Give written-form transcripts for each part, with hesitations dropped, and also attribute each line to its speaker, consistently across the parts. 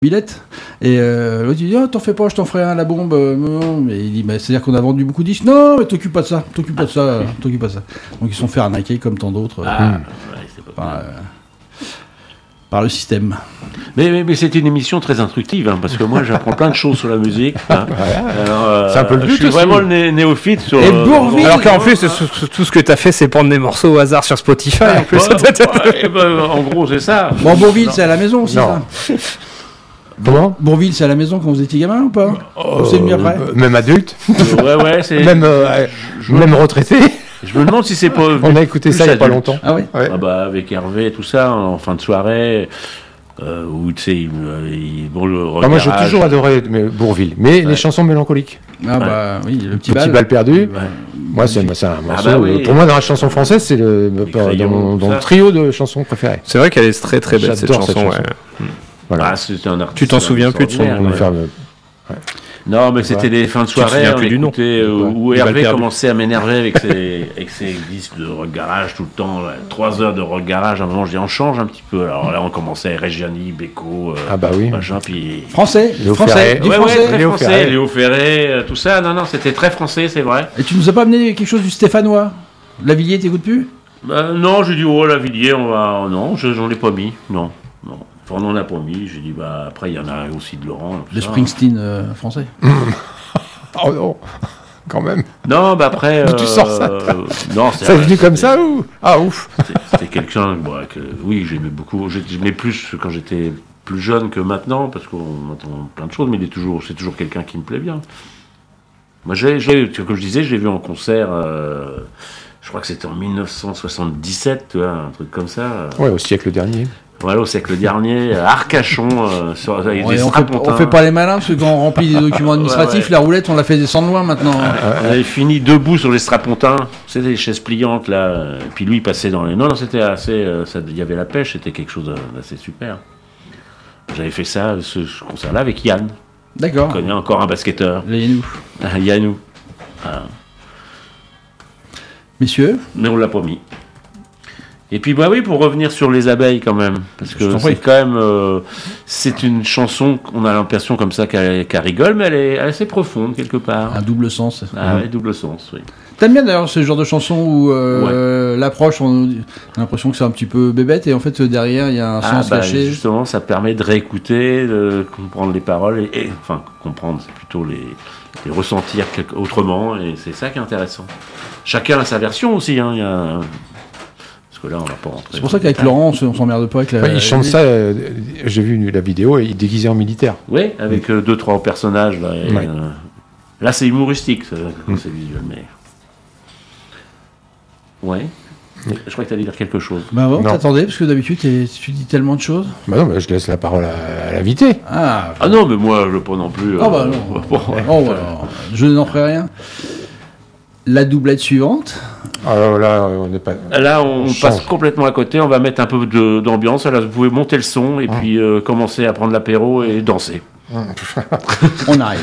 Speaker 1: billette et l'autre il dit t'en fais pas, je t'en ferai un la bombe. Non. Et il dit c'est à dire qu'on a vendu beaucoup de disques. Non mais t'occupe pas de ça. Donc ils se sont fait arnaquer comme tant d'autres
Speaker 2: c'est pas
Speaker 1: par le système.
Speaker 2: Mais c'est une émission très instructive parce que moi j'apprends plein de choses sur la musique. Alors,
Speaker 3: c'est un peu le but.
Speaker 2: Je suis
Speaker 3: aussi.
Speaker 2: vraiment le néophyte sur.
Speaker 1: Et Bourvil,
Speaker 3: alors qu'en plus tout ce que t'as fait c'est prendre des morceaux au hasard sur Spotify en plus.
Speaker 2: En gros c'est ça.
Speaker 1: Bon Bourvil c'est à la maison aussi
Speaker 3: Non.
Speaker 1: ça.
Speaker 3: Comment
Speaker 1: Bourvil c'est à la maison quand vous étiez gamin ou pas? C'est venu après.
Speaker 3: Même adulte.
Speaker 2: Ouais c'est.
Speaker 3: Même retraité.
Speaker 2: Je me demande si c'est pas.
Speaker 3: On a écouté ça il y a pas longtemps.
Speaker 1: Ah ouais.
Speaker 2: Ah bah avec Hervé et tout ça en fin de soirée où tu sais
Speaker 3: Moi j'ai toujours adoré Bourvil, mais les chansons mélancoliques.
Speaker 1: Ah bah oui, le petit
Speaker 3: bal perdu.
Speaker 2: Ouais.
Speaker 3: Moi c'est un morceau.
Speaker 2: Oui.
Speaker 3: Pour moi dans la chanson française c'est dans le trio de chansons préférées.
Speaker 4: C'est vrai qu'elle est très très belle cette chanson. Ouais.
Speaker 3: Voilà.
Speaker 2: C'est un artiste.
Speaker 4: Tu t'en souviens plus de son nom?
Speaker 2: Non, mais c'était des fins de soirée où Hervé commençait à m'énerver avec ses disques de rock garage tout le temps. 3 heures de rock garage. À un moment, je dis on change un petit peu. Alors là, on commençait avec Reggiani, Beko, machin, puis
Speaker 1: français.
Speaker 2: Léo Ferré, Léo Ferré, tout ça. Non, c'était très français, c'est vrai.
Speaker 1: Et tu nous as pas amené quelque chose du stéphanois? Lavilliers, t'écoutes plus?
Speaker 2: Non, j'ai dit Lavilliers, non, j'en ai pas mis, non. On n'en a pas mis, j'ai dit après il y en a aussi de Laurent.
Speaker 1: Le Springsteen français.
Speaker 3: Oh non, quand même.
Speaker 2: Non, après.
Speaker 3: Tu sors ça.
Speaker 2: Non,
Speaker 3: c'est venu comme ça ou? Ah ouf.
Speaker 2: C'était quelqu'un que oui j'aimais beaucoup. J'aimais plus quand j'étais plus jeune que maintenant parce qu'on entend plein de choses, mais c'est toujours quelqu'un qui me plaît bien. Moi, comme je disais, je l'ai vu en concert. Je crois que c'était en 1977, tu vois, un truc comme ça.
Speaker 3: Ouais, au siècle dernier.
Speaker 2: Voilà, au siècle dernier, à Arcachon, avec des strapontins.
Speaker 1: On fait pas les malins, parce que quand on remplit des documents administratifs, la roulette, on la fait descendre loin maintenant.
Speaker 2: On avait fini debout sur les strapontins, c'était des chaises pliantes, là. Et puis lui, il passait dans les... Non, c'était assez... Il y avait la pêche, c'était quelque chose d'assez super. J'avais fait ça, ce concert-là, avec Yann.
Speaker 1: D'accord.
Speaker 2: Je connais encore un basketteur.
Speaker 1: Yanou.
Speaker 2: Yanou. Voilà.
Speaker 1: Messieurs.
Speaker 2: Mais on l'a pas mis. Et puis pour revenir sur les abeilles quand même, parce que c'est quand même, c'est une chanson qu'on a l'impression comme ça qu'elle rigole, mais elle est assez profonde quelque part.
Speaker 1: Un double sens.
Speaker 2: Ah ouais, double sens, oui.
Speaker 1: T'aimes bien d'ailleurs ce genre de chanson où l'approche, on a l'impression que c'est un petit peu bébête et en fait derrière il y a un sens caché.
Speaker 2: Justement, ça permet de réécouter, de comprendre les paroles et enfin comprendre, c'est plutôt les ressentir autrement et c'est ça qui est intéressant. Chacun a sa version aussi, hein. Il y a là, on va pas rentrer.
Speaker 1: C'est pour ça qu'avec Laurent, on s'emmerde pas avec la.
Speaker 3: Il chante ça, j'ai vu la vidéo, et il est déguisé en militaire.
Speaker 2: Oui, avec 2-3 personnages. Là, là c'est humoristique, c'est visuel, mais. Ouais. Je crois que tu allais dire quelque chose.
Speaker 1: Bah bon, t'attendais, parce que d'habitude, tu dis tellement de choses.
Speaker 3: Bah non, je laisse la parole à l'invité.
Speaker 2: Ah non, mais moi, je veux pas non plus.
Speaker 1: Ah bah non. Je n'en ferai rien. La doublette suivante.
Speaker 3: Alors là, on n'est pas.
Speaker 2: Là, on passe complètement à côté. On va mettre un peu d'ambiance. Là, vous pouvez monter le son et puis commencer à prendre l'apéro et danser.
Speaker 1: On arrive.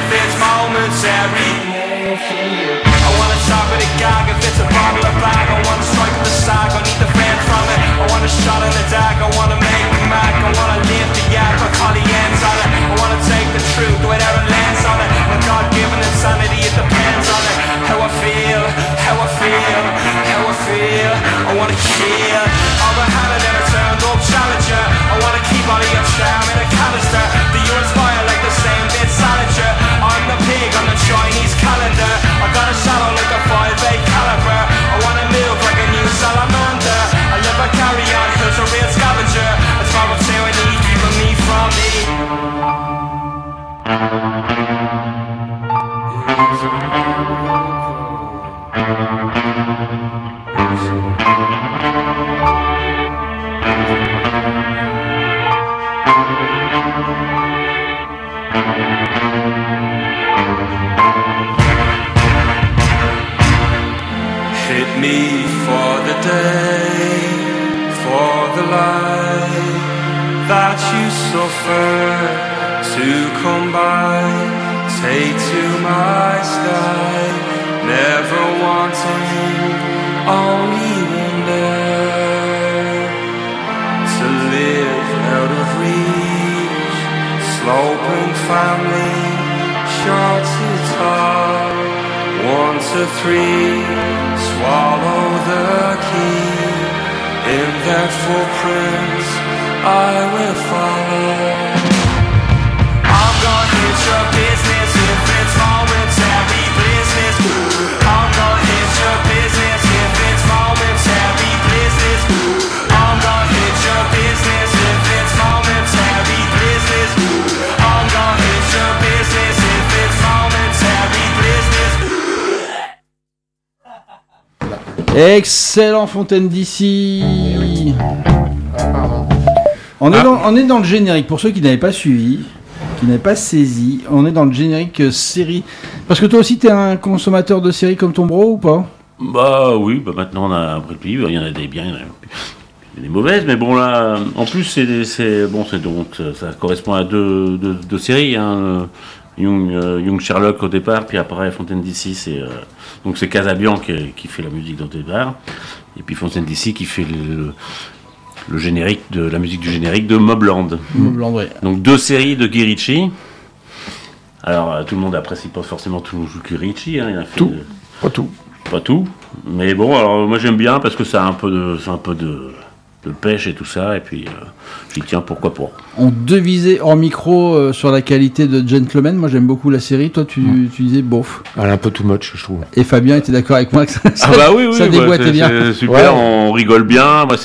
Speaker 5: it's momentary. I wanna talk with a gag if it's a bottle of bag. I wanna strike with the sag, I need the fans from it. I want a shot in the dark, I wanna make me mad. I wanna live the yak, I call the ends on it. I wanna take the truth without a lens on it. When God-given insanity, it depends on it. How I feel, how I feel, how I feel. I wanna kill all the hand that never turned up challenger. I wanna keep all of your charm in a canister. Do you inspire like the same bit Salinger? I'm the pig on the Chinese calendar. I got a shadow like a 5'8" caliber. I wanna move like a new salamander. I live a carry-on, who's a real scavenger. That's my what's here I need, keeping me from me. Hit me for the day, for the life that you suffer to come by. Take to my sky, never wanting, only wonder to live out of reach. Sloping family, short to tall, 1 to 3, swallow the key. In their footprints, I will follow. I'm gonna hit your business if it's momentary business. I'm gonna hit your business if it's momentary business. I'm gonna hit your business if it's momentary business. I'm gonna hit your business if it's momentary business.
Speaker 1: Excellent Fontaine d'ici. On est dans le générique. Pour ceux qui n'avaient pas suivi, qui n'avaient pas saisi, on est dans le générique série. Parce que toi aussi, t'es un consommateur de séries comme ton bro ou pas ?
Speaker 2: Bah oui, bah maintenant on a après le pays, il y en a des bien, il y en a des mauvaises, mais bon là, en plus c'est donc ça correspond à deux séries, hein. Young Sherlock au départ, puis après Fontaine d'ici, donc c'est Casabian qui fait la musique au départ, et puis Fontaine d'ici qui fait le générique la musique du générique de Mobland.
Speaker 1: Mobland, oui.
Speaker 2: Donc 2 séries de Guy Ritchie. Alors tout le monde apprécie pas forcément tout Guy Ritchie, hein, il a fait pas tout, mais bon, alors moi j'aime bien parce que ça a un peu de pêche et tout ça, et puis j'y tiens, pourquoi pas.
Speaker 1: On devisait hors micro sur la qualité de Gentleman. Moi j'aime beaucoup la série, toi tu disais bof.
Speaker 3: Elle est un peu too much, je trouve.
Speaker 1: Et Fabien était d'accord avec moi que ça
Speaker 2: ça
Speaker 1: déboîtait bien.
Speaker 2: C'est super, ouais. On rigole bien. Moi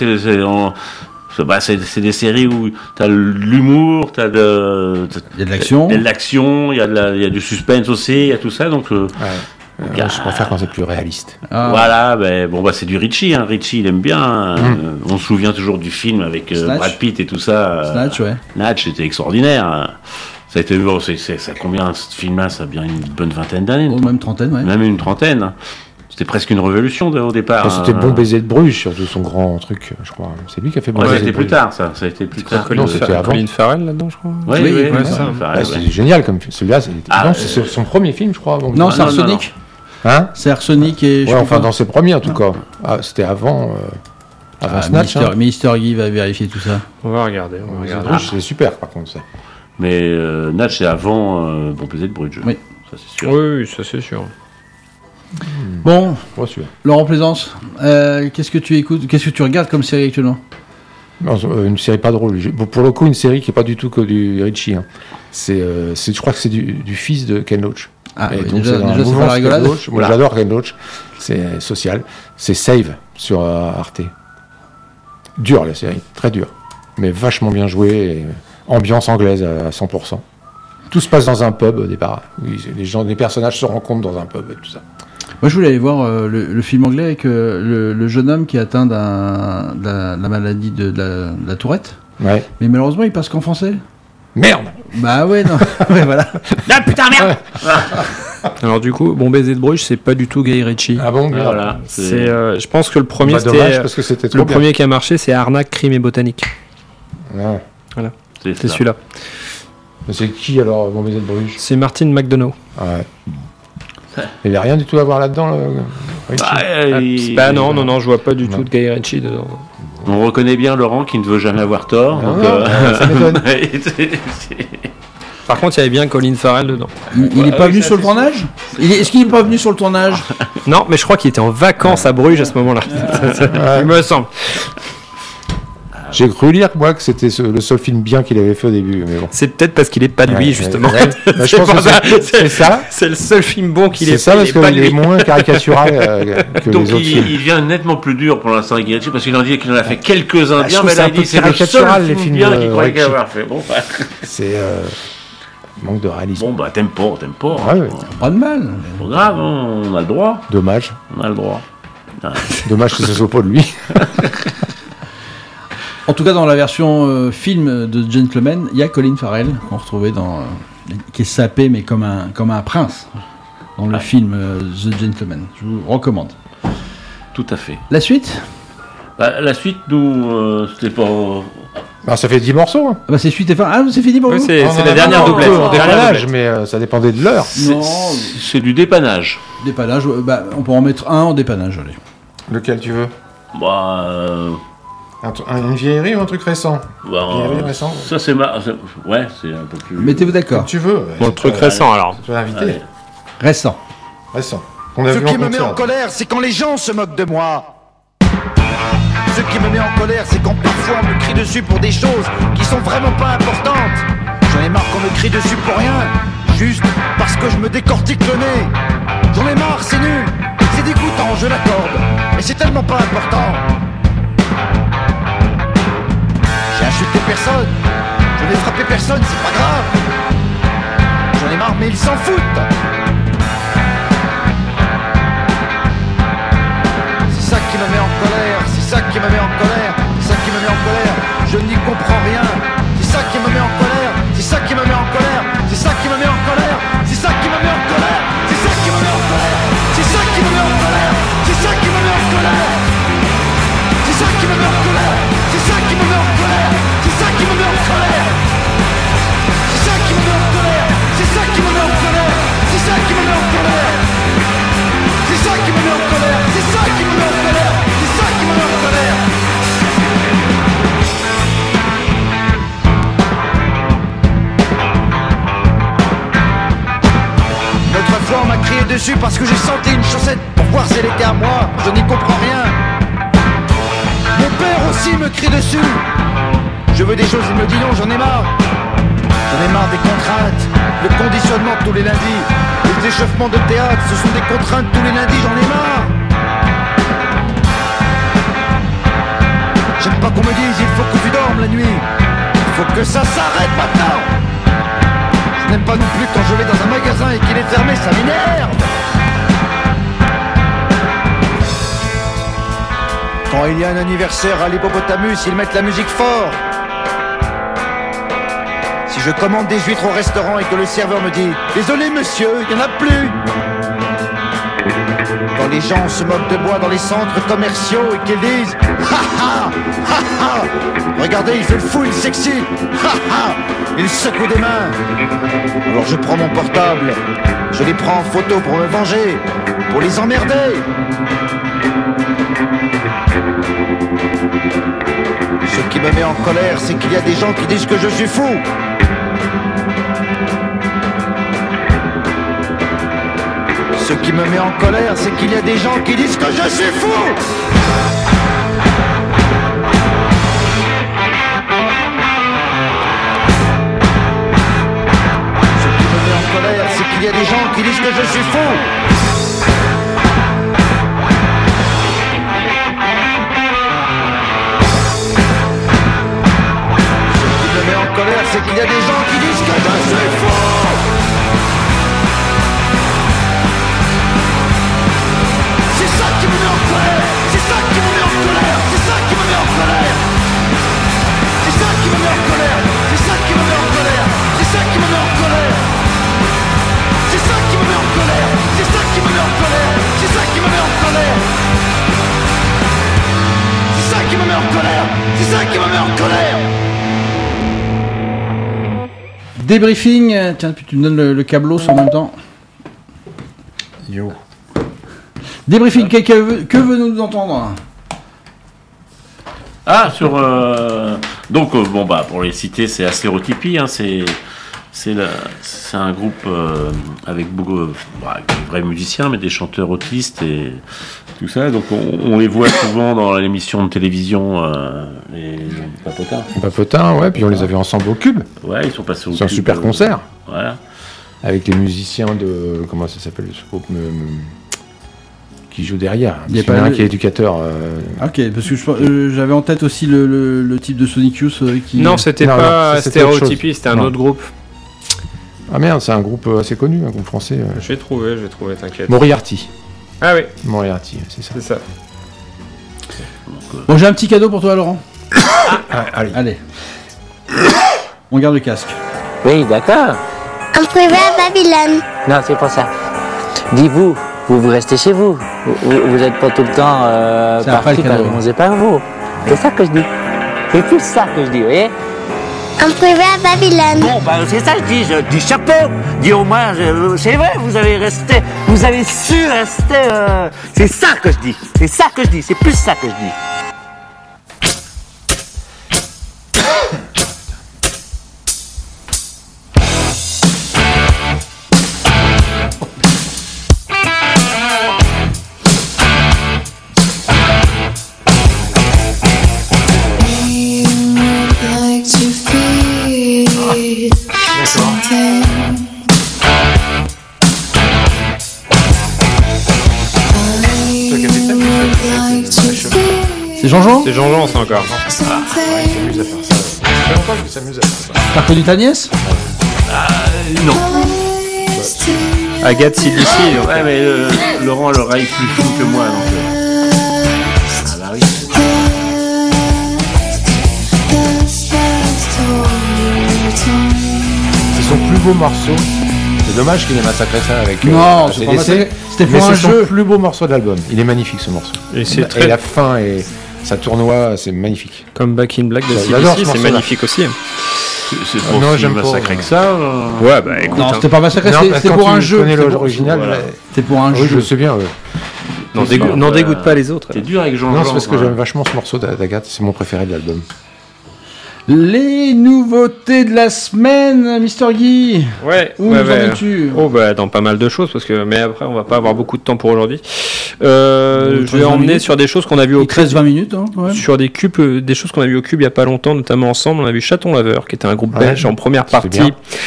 Speaker 2: c'est des séries où t'as l'humour, il y a de l'action, il y a du suspense aussi, il y a tout ça, donc
Speaker 3: je préfère quand c'est plus réaliste.
Speaker 2: Voilà, c'est du Ritchie, hein. Ritchie il aime bien. On se souvient toujours du film avec Brad Pitt et tout ça.
Speaker 1: Snatch, ouais.
Speaker 2: Snatch, c'était extraordinaire. Ça a été ça combien ce film-là, ça a bien une bonne vingtaine d'années.
Speaker 1: Même trentaine, ouais.
Speaker 2: Même une trentaine. C'était presque une révolution au départ.
Speaker 3: C'était Bon baiser de Bruges, surtout son grand truc, je crois. C'est lui qui a fait Bon baiser de Bruges.
Speaker 2: Ça a été plus tard.
Speaker 3: C'était avant.
Speaker 4: Colin Farrell là-dedans, je crois.
Speaker 2: Oui,
Speaker 3: c'est génial comme film. Celui-là, c'est son premier film, je crois.
Speaker 1: Non, c'est Arsenic.
Speaker 3: Hein,
Speaker 1: c'est Arsenic et...
Speaker 3: Ouais, enfin, dans ses premiers, en tout cas. C'était avant Snatch.
Speaker 1: Mister Guy va vérifier tout ça.
Speaker 4: On va regarder.
Speaker 3: C'est super, par contre, ça.
Speaker 2: Mais Snatch, c'est avant Bon baiser de Bruges.
Speaker 1: Oui.
Speaker 2: Ça, c'est sûr.
Speaker 4: Oui, ça, c'est sûr.
Speaker 1: Bon, Laurent Plaisance, qu'est-ce que tu écoutes, qu'est-ce que tu regardes comme série actuellement ?
Speaker 3: Non, une série pas drôle. Pour le coup, une série qui est pas du tout que du Ritchie. Hein. Je crois que c'est du fils de Ken Loach.
Speaker 1: Donc
Speaker 3: déjà c'est pas la rigolade. Moi, j'adore Ken Loach. C'est social. C'est Save sur Arte. Dur la série, très dur, mais vachement bien joué. Et ambiance anglaise à 100%. Tout se passe dans un pub au départ. Oui, les personnages se rencontrent dans un pub et tout ça.
Speaker 1: Moi, je voulais aller voir le film anglais avec le jeune homme qui est atteint de la maladie de la Tourette.
Speaker 3: Ouais.
Speaker 1: Mais malheureusement, il passe qu'en français.
Speaker 3: Merde.
Speaker 1: Bah ouais, non. Ouais, voilà.
Speaker 2: Ah putain, merde.
Speaker 4: Alors du coup, Bon baiser de Bruges, c'est pas du tout Guy Ritchie.
Speaker 3: Ah bon,
Speaker 2: voilà.
Speaker 4: Je pense que le premier,
Speaker 3: parce que c'était trop
Speaker 4: le premier qui a marché, c'est Arnaque, crime et botanique.
Speaker 3: Ouais.
Speaker 4: Voilà. C'est celui-là.
Speaker 3: C'est qui alors, Bon Baiser de Bruges?
Speaker 4: C'est Martin McDonough.
Speaker 3: Ouais. Il n'y a rien du tout à voir là-dedans, Richie.
Speaker 4: Non, je vois pas du tout de Guy Ritchie dedans.
Speaker 2: On reconnaît bien Laurent qui ne veut jamais avoir tort.
Speaker 3: Ah
Speaker 2: donc,
Speaker 3: ouais, ça m'étonne.
Speaker 4: Par contre, il y avait bien Colin Farrell dedans.
Speaker 1: Il n'est pas venu sur le tournage. Est-ce qu'il n'est pas venu sur le tournage?
Speaker 4: Non, mais je crois qu'il était en vacances à Bruges à ce moment-là. Il me semble.
Speaker 3: J'ai cru lire, moi, que c'était le seul film bien qu'il avait fait au début, mais bon.
Speaker 4: C'est peut-être parce qu'il est pas de lui, justement.
Speaker 3: Bah, je pense que c'est ça.
Speaker 4: C'est le seul film bon qu'il ait fait.
Speaker 3: C'est ça, parce qu'il est moins caricatural que
Speaker 2: donc
Speaker 3: les autres films.
Speaker 2: il vient nettement plus dur pour l'instant avec Guy Ritchie, parce qu'il en dit qu'il en a fait quelques-uns
Speaker 3: je
Speaker 2: bien,
Speaker 3: trouve
Speaker 2: mais
Speaker 3: ça
Speaker 2: là
Speaker 3: un
Speaker 2: il
Speaker 3: peu
Speaker 2: dit c'est le
Speaker 3: caricatural,
Speaker 2: seul
Speaker 3: les
Speaker 2: film
Speaker 3: films
Speaker 2: bien
Speaker 3: de
Speaker 2: qu'il croyait
Speaker 3: Ritchie.
Speaker 2: avoir fait. Bon,
Speaker 3: C'est manque de réalisme.
Speaker 2: bon bah t'aimes pas.
Speaker 3: Ouais.
Speaker 1: Pas de mal.
Speaker 2: Pas grave, hein, on a le droit.
Speaker 3: Dommage.
Speaker 2: On a le droit.
Speaker 3: Dommage que ce soit pas de lui.
Speaker 1: En tout cas, dans la version film de Gentleman, il y a Colin Farrell qu'on retrouvait qui est sapé mais comme un prince dans le film The Gentleman. Je vous recommande.
Speaker 2: Tout à fait.
Speaker 1: La suite?
Speaker 2: La suite, nous, c'était pas...
Speaker 3: Alors, ça fait 10 morceaux. Hein.
Speaker 1: Ah bah c'est suite et fin. Ah, c'est fini pour
Speaker 4: Oui,
Speaker 1: vous?
Speaker 4: c'est la dernière doublette.
Speaker 3: En
Speaker 4: Dernière
Speaker 3: dépannage,
Speaker 4: doublette.
Speaker 3: mais ça dépendait de l'heure.
Speaker 1: Non,
Speaker 2: C'est du dépannage.
Speaker 1: dépannage. On peut en mettre un en dépannage, allez.
Speaker 3: Lequel tu veux?
Speaker 2: Bah,
Speaker 3: Une vieillerie ou un truc récent? Vieillerie récent.
Speaker 2: ça c'est ouais, c'est un peu plus...
Speaker 1: Mettez-vous d'accord.
Speaker 3: Comme tu veux.
Speaker 4: Bon, le truc récent, alors.
Speaker 3: Tu vas inviter.
Speaker 2: Allez.
Speaker 1: Récent.
Speaker 3: Récent. On a
Speaker 6: Ce
Speaker 3: vu
Speaker 6: qui me met
Speaker 3: concert.
Speaker 6: en colère, c'est quand les gens se moquent de moi. Ce qui me met en colère, c'est quand parfois on me crie dessus pour des choses qui sont vraiment pas importantes. J'en ai marre qu'on me crie dessus pour rien, juste parce que je me décortique le nez. J'en ai marre, c'est nul, c'est dégoûtant, je l'accorde, mais c'est tellement pas important. J'ai insulté personne, je n'ai frappé personne, c'est pas grave. J'en ai marre, mais ils s'en foutent. C'est ça qui me met en colère, c'est ça qui me met en colère, c'est ça qui me met en colère, je n'y comprends rien. C'est ça qui me met en colère, c'est ça qui me met en colère, c'est ça qui me met en colère, c'est ça qui me met en colère, c'est ça qui me met en colère, c'est ça qui me met en colère, c'est ça qui me met en colère, c'est ça qui me met en colère, c'est ça qui me met en colère, c'est ça qui me met en colère, c'est ça qui me met en colère, c'est ça qui me met en colère, c'est ça qui me met en colère. C'est ça qui me met en colère, c'est ça qui me met en colère, c'est ça qui me met en colère. Une autre fois on m'a crié dessus parce que j'ai senti une chaussette pour voir si elle était à moi, je n'y comprends rien. Mon père aussi me crie dessus. Je veux des choses, il me dit non, j'en ai marre. J'en ai marre des contraintes, le conditionnement tous les lundis. Les échauffements de théâtre, ce sont des contraintes tous les lundis, j'en ai marre. J'aime pas qu'on me dise, il faut que tu dormes la nuit. Il faut que ça s'arrête maintenant. Je n'aime pas non plus quand je vais dans un magasin et qu'il est fermé, ça m'énerve. Quand il y a un anniversaire à l'hippopotamus, ils mettent la musique fort. Si je commande des huîtres au restaurant et que le serveur me dit « Désolé monsieur, il n'y en a plus !» Quand les gens se moquent de moi dans les centres commerciaux et qu'ils disent « Ha ha, ha ha !» Regardez, il fait le fou, il s'excite. Ha ha, il secoue des mains. Alors je prends mon portable, je les prends en photo pour me venger, pour les emmerder. Ce qui me met en colère, c'est qu'il y a des gens qui disent que je suis fou. Ce qui me met en colère, c'est qu'il y a des gens qui disent que je suis fou. Ce qui me met en colère, c'est qu'il y a des gens qui disent que je suis fou. C'est qu'il y a des gens qui disent que je suis fou. C'est ça qui me met en colère. C'est ça qui me met en colère. C'est ça qui me met en colère. C'est ça qui me met en colère. C'est ça qui me met en colère. C'est ça qui me met en colère. C'est ça qui me met en colère. C'est ça qui me met en colère. C'est ça qui me met en colère. C'est ça qui me met en colère. C'est ça qui me met en colère.
Speaker 1: Débriefing, tiens, puis tu me donnes le câbleau en même temps.
Speaker 3: Yo.
Speaker 1: Débriefing, que veut-nous entendre?
Speaker 2: Ah, sur. Donc, pour les citer, c'est Astérotypie, hein, c'est un groupe avec beaucoup de vrais musiciens, mais des chanteurs autistes et tout ça. Donc, on les voit souvent dans l'émission de télévision, les Papotins.
Speaker 3: Papotins, ouais, puis on les avait ensemble au Cube.
Speaker 2: Ouais, ils sont passés au Cube.
Speaker 3: C'est un super concert.
Speaker 2: Voilà.
Speaker 3: Avec les musiciens de. Comment ça s'appelle ce groupe qui joue derrière.
Speaker 1: Il y a
Speaker 3: pas un qui est éducateur.
Speaker 1: Ok, parce que j'avais en tête aussi le type de Sonic Youth qui.
Speaker 4: Non, c'était pas Stéréotypie, c'était un autre groupe.
Speaker 3: Ah merde, c'est un groupe assez connu, un groupe français.
Speaker 4: Je vais trouver, t'inquiète.
Speaker 3: Moriarty.
Speaker 4: Ah oui.
Speaker 3: Moriarty, c'est ça.
Speaker 4: C'est ça.
Speaker 1: Bon, j'ai un petit cadeau pour toi, Laurent.
Speaker 3: Allez.
Speaker 1: On garde le casque.
Speaker 7: Oui, d'accord.
Speaker 8: En privé à Babylone.
Speaker 7: Non, c'est pas ça. Dis-vous, vous restez chez vous. Vous n'êtes pas tout le temps parti par les par vous. C'est ça que je dis. C'est plus ça que je dis, vous voyez.
Speaker 8: En privé à Babylone.
Speaker 7: Bon, c'est ça que je dis chapeau. Dis au moins, c'est vrai, vous avez su rester. C'est ça que je dis. C'est ça que je dis. C'est plus ça que je dis.
Speaker 1: C'est Jean-Jean?
Speaker 4: C'est Jean-Jean, ça encore.
Speaker 3: Il s'amuse à faire ça. Ça fait longtemps qu'il s'amuse à faire ça.
Speaker 1: T'as reconnu ta nièce?
Speaker 2: Non.
Speaker 4: Agathe CDC.
Speaker 2: Ouais, mais Laurent a l'oreille plus fine que moi, donc. Ah bah oui.
Speaker 3: C'est son plus beau morceau. C'est dommage qu'il ait massacré ça avec.
Speaker 1: Non, c'est pas massacré. C'était pour un jeu.
Speaker 3: C'est son plus beau morceau de l'album. Il est magnifique ce morceau.
Speaker 4: Et
Speaker 3: la fin et sa tournoie, c'est magnifique.
Speaker 4: Comme Back in Black de
Speaker 3: J'adore
Speaker 4: CDC,
Speaker 3: ce
Speaker 4: c'est
Speaker 3: morceau-là.
Speaker 4: magnifique aussi.
Speaker 2: C'est pour
Speaker 3: Non,
Speaker 2: si
Speaker 3: j'aime
Speaker 2: massacré
Speaker 3: pas.
Speaker 2: que ça.
Speaker 4: Ouais, bah écoute.
Speaker 1: Non, c'était pas massacré,
Speaker 3: Non,
Speaker 1: c'était
Speaker 3: quand
Speaker 1: pour
Speaker 3: tu
Speaker 1: un jeu.
Speaker 3: connais
Speaker 1: C'était pour-
Speaker 3: l'original,
Speaker 2: voilà.
Speaker 1: C'était pour un
Speaker 3: Oui,
Speaker 1: jeu.
Speaker 3: je le sais bien.
Speaker 4: N'en dégoûte pas les autres.
Speaker 2: T'es dur avec Jean-Jean.
Speaker 3: Non, c'est parce que
Speaker 2: ouais.
Speaker 3: j'aime vachement ce morceau d'Agathe. C'est mon préféré de l'album.
Speaker 1: Les nouveautés de la semaine, Mister Guy.
Speaker 4: Ouais,
Speaker 1: Où nous en es-tu?
Speaker 4: Oh bah dans pas mal de choses mais après on va pas avoir beaucoup de temps pour aujourd'hui. Je vais emmener sur des choses qu'on a vu au
Speaker 1: 13-20 minutes, hein, quand même.
Speaker 4: sur des cubes, des choses qu'on a vu au cube il y a pas longtemps, notamment ensemble. On a vu Chaton Laveur, qui était un groupe
Speaker 3: Ouais,
Speaker 4: belge en première
Speaker 3: c'était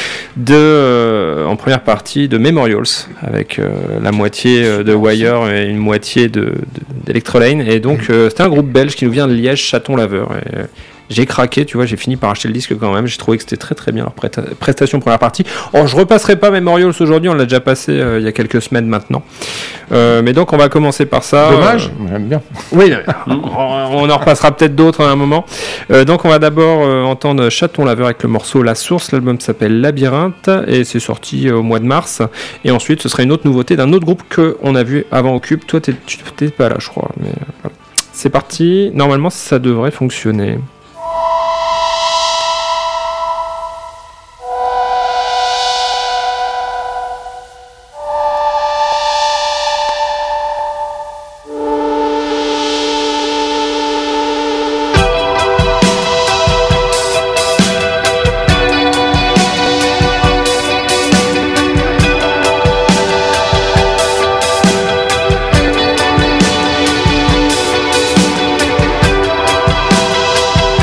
Speaker 4: partie de Memorials, avec la moitié de Wire et une moitié d'Electrolane. Et donc c'était un groupe belge qui nous vient de Liège, Chaton Laveur. Et, j'ai craqué, tu vois, j'ai fini par acheter le disque quand même. J'ai trouvé que c'était très très bien leur prestation première partie. Je repasserai pas Memorials aujourd'hui, on l'a déjà passé il y a quelques semaines maintenant. Mais donc on va commencer par ça.
Speaker 3: Dommage, j'aime bien.
Speaker 4: Oui, on en repassera peut-être d'autres à un moment. Donc on va d'abord entendre Chaton Laveur avec le morceau La Source. L'album s'appelle Labyrinthe et c'est sorti au mois de mars. Et ensuite ce sera une autre nouveauté d'un autre groupe qu'on a vu avant au Cube. Toi tu t'es pas là je crois. Mais voilà. C'est parti, normalement ça devrait fonctionner.
Speaker 8: En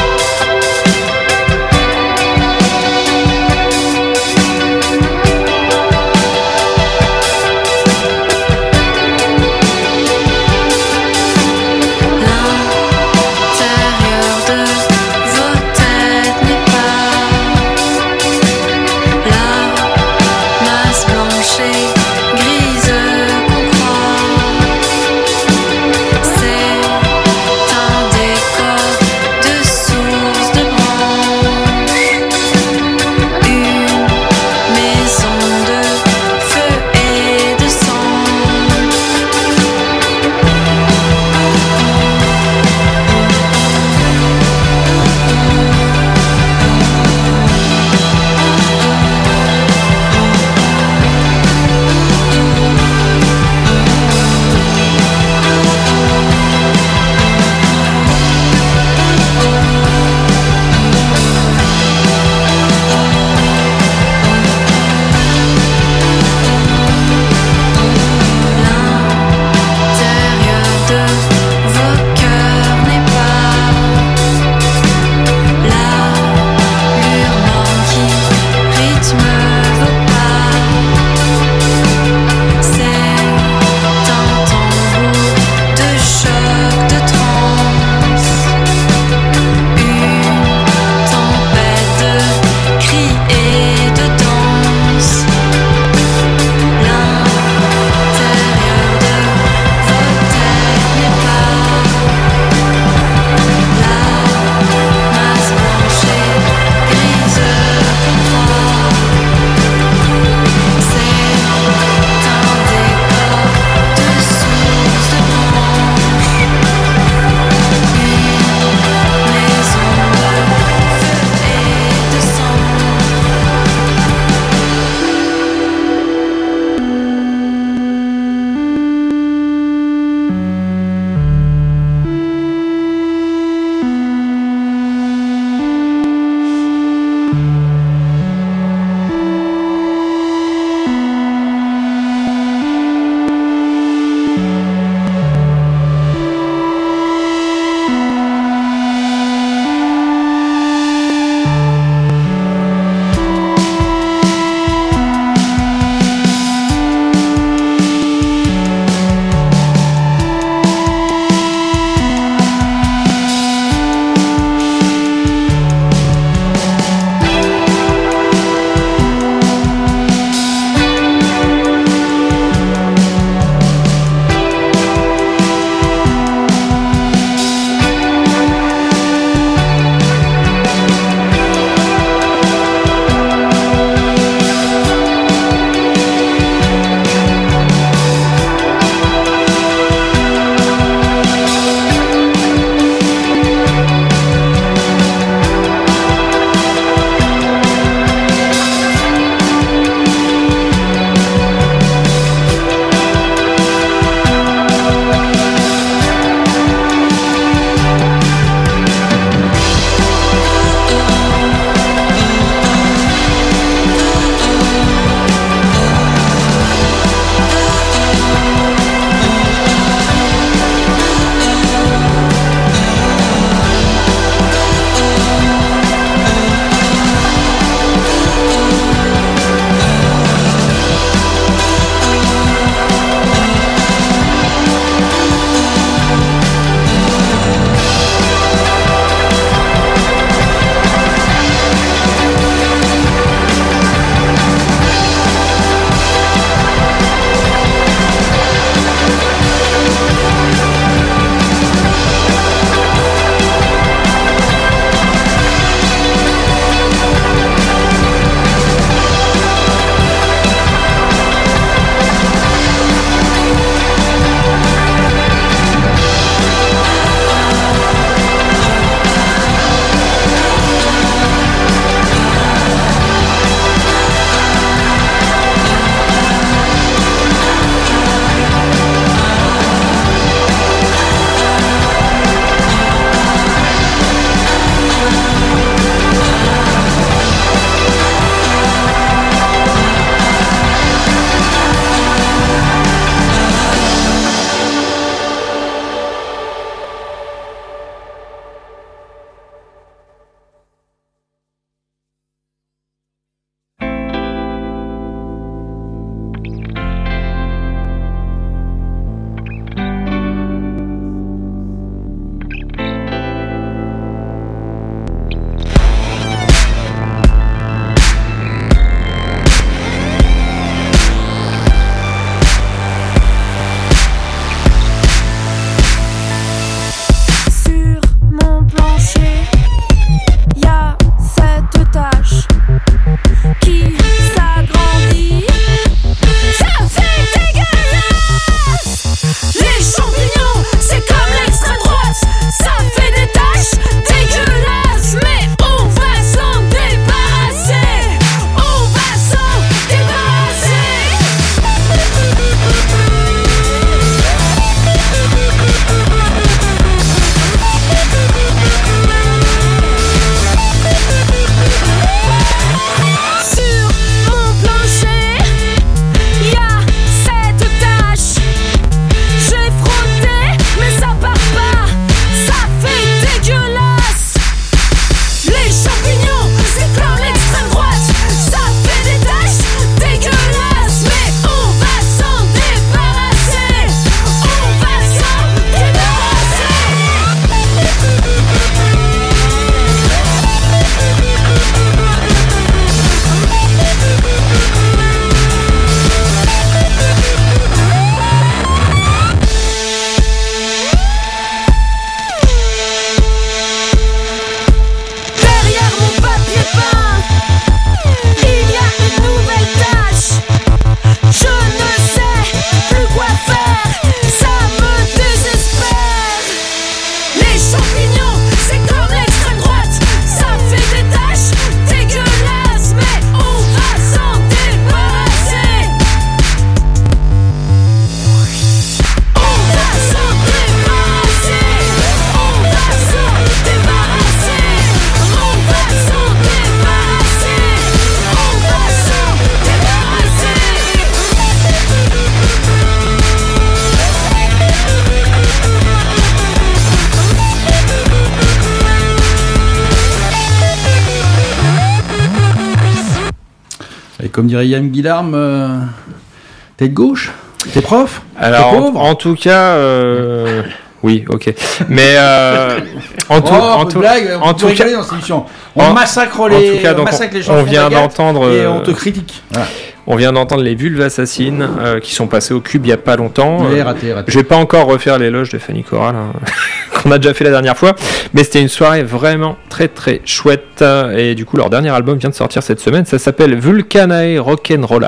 Speaker 1: comme dirait Yann Guillarme, t'es de gauche, t'es prof,
Speaker 4: alors
Speaker 1: t'es pauvre.
Speaker 4: en tout cas, oui, ok. Mais en tout cas,
Speaker 1: dans cette émission. On massacre les gens.
Speaker 4: On vient d'entendre
Speaker 1: et on te critique. Voilà.
Speaker 4: On vient d'entendre les Vulves Assassines qui sont passés au Cube il n'y a pas longtemps.
Speaker 1: Raté.
Speaker 4: Je vais pas encore refaire l'éloge de Fanny Corral qu'on a déjà fait la dernière fois, mais c'était une soirée vraiment très très chouette et du coup leur dernier album vient de sortir cette semaine. Ça s'appelle Vulcanae Rock'n'Roll.